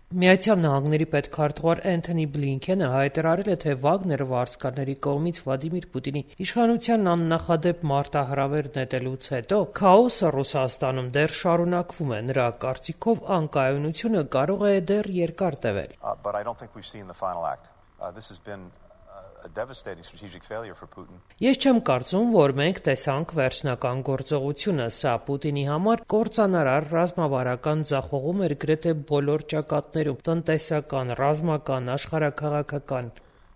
Միացյալ Նահանգների պետքարտուղար Էնթոնի Բլինքենը հայտարարել է, թե Վագները վարձկանների կողմից Վլադիմիր Պուտինի իշխանությանն աննախադեպ մարտահրավեր նետելուց հետո քաոսը Ռուսաստանում դեռ շարունակվում է։ Նրա կարծիքով անկայունությունը կարող է դեռ երկար տևել։ Ես չեմ կարծում, որ մենք տեսանք վերջնական գործողությունը։ Սա Պուտինի համար կործանարար ռազմավարական ձախողում էր գրեթե բոլոր ճակատներում՝ տնտեսական, ռազմական, աշխարհաքաղաքական։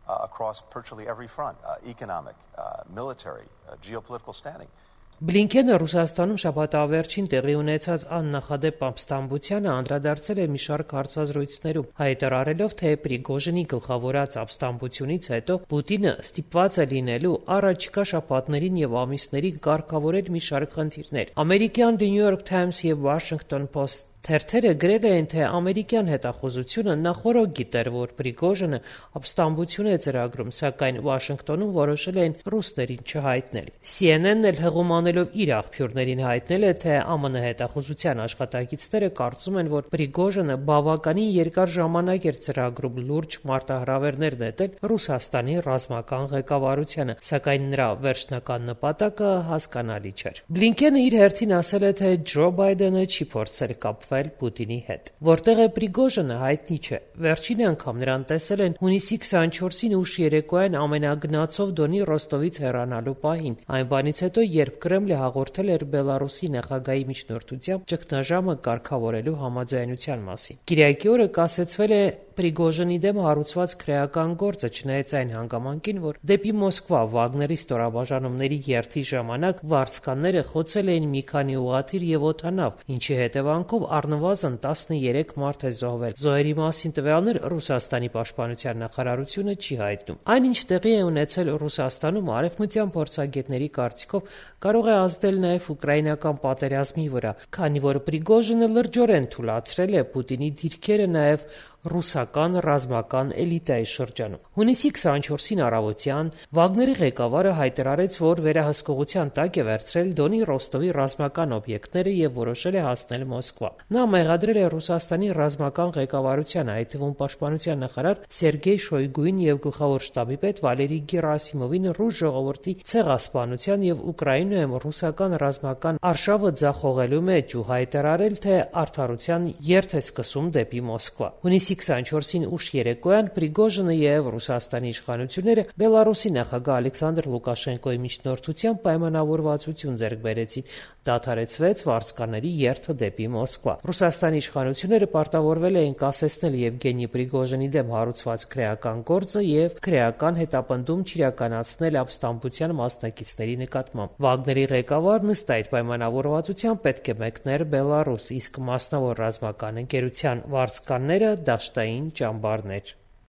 Բլինքենը Ռուսաստանում շաբաթավերջին տեղի ունեցած աննախադեպ ապստամբությանը անդրադարձել է մի շարք հարցազրույցներում, հայտարարելով, թե Պրիգոժինի գլխավորած ապստամբությունից հետո Պուտինը ստիպված է լինելու առաջիկա շաբաթներին եւ ամիսներին կարգավորել մի շարք խնդիրներ։ Ամերիկյան The New York Times եւ Washington Post թերթերը գրել էին, թե ամերիկյան հետախուզությունը նախօրոք գիտեր, որ Պրիգոժինը ապստամբություն է ծրագրում, սակայն Վաշինգտոնում որոշել էին ռուսներին չհայտնել։ CNN-ն էլ հղում անելով իր աղբյուրներին հայտնել է, թե ԱՄՆ հետախուզության աշխատակիցները կարծում են, որ Պրիգոժինը բավականին երկար ժամանակ էր ծրագրում լուրջ մարտահրավերներ նետել Ռուսաստանի ռազմական ղեկավարությանը, սակայն նրա վերջնական նպատակը հասկանալի չէր։ Բլինքենը իր հերթին ասել է, թե Ջո Բայդենը չի փորձել կապվել Պուտինի հետ։ Որտեղ է Պրիգոժինը, հայտնի չէ։ Վերջին անգամ նրան տեսել են հունիսի 24-ին ուշ երեկոյան ամենագնացով Դոնի Ռոստովից հեռանալու պահին, այն բանից հետո, երբ Կրեմլը հաղորդել էր Բելարուսի նախագահի միջնորդությամբ ճգնաժամը կարգավորելու համաձայնության մասին։ Կիրակի օրը կասեցվել է Պրիգոժինի դեմ հարուցված քրեական գործը, չնայած այն հանգամանքին, որ դեպի Մոսկվա Վագների ստորաբաժանումների երթի ժամանակ վարձկանները խոցել էին մի քանի ուղղաթիռ եւ օդանավ, ինչի հետևանքով առնվազն 13 մարդ է զոհվել։ Զոհերի մասին տվյալներ Ռուսաստանի պաշտպանության նախարարությունը չի հայտնում։ Այնինչ տեղի է ունեցել Ռուսաստանում, արևմտյան փորձագետների կարծիքով կարող է ազդել նաև ուկրաինական պատերազմի վրա, քանի որ Պրիգոժինը լրջորեն թուլացրել է Պուտինի դիրքերը նաև ռուսական ռազմական էլիտայի շրջանում։ Հունիսի 24-ին առավոտյան Վագների ղեկավարը հայտարարեց, որ վերահսկողության տակ է վերցրել Դոնի Ռոստովի ռազմական օբյեկտները եւ որոշել է հասնել Մոսկվա։ Նա մեղադրել է Ռուսաստանի ռազմական ղեկավարությանը, այդ թվում պաշտպանության նախարար Սերգեյ Շոյգուին եւ գլխավոր շտաբի պետ Վալերի Գերասիմովին ռուս ժողովրդի ցեղասպանության եւ Ուկրաինայում ռուսական ռազմական արշավը ձախողելու մեջ ու հայտարարել, թե արդարության երթ է սկսում դեպի Մոսկվա։ Հունիսի 24-ին ուշ երեկոյան Պրիգոժինը եւ Ռուսաստանի իշխանությունները Բելարուսի նախագահ Ալեքսանդր Լուկաշենկոյի միջնորդությամբ պայմանավորվածություն ձեռք բերեցին, դադարեցվեց վարձկանների երթը դեպի Մոսկվա։ Ռուսաստանի իշխանությունները պարտավորվել էին կասեցնել Եվգենի Պրիգոժինի դեմ հարուցված քրեական գործը եւ քրեական հետապնդում չիրականացնել ապստամբության մասնակիցների նկատմամբ։ Վագների ղեկավարն ըստ այդ պայմանավորվածության պետք է մեկներ Բելարուս, իսկ մասնավոր ռազմական ընկերության վարձկանները դաշտային ճամբարներ։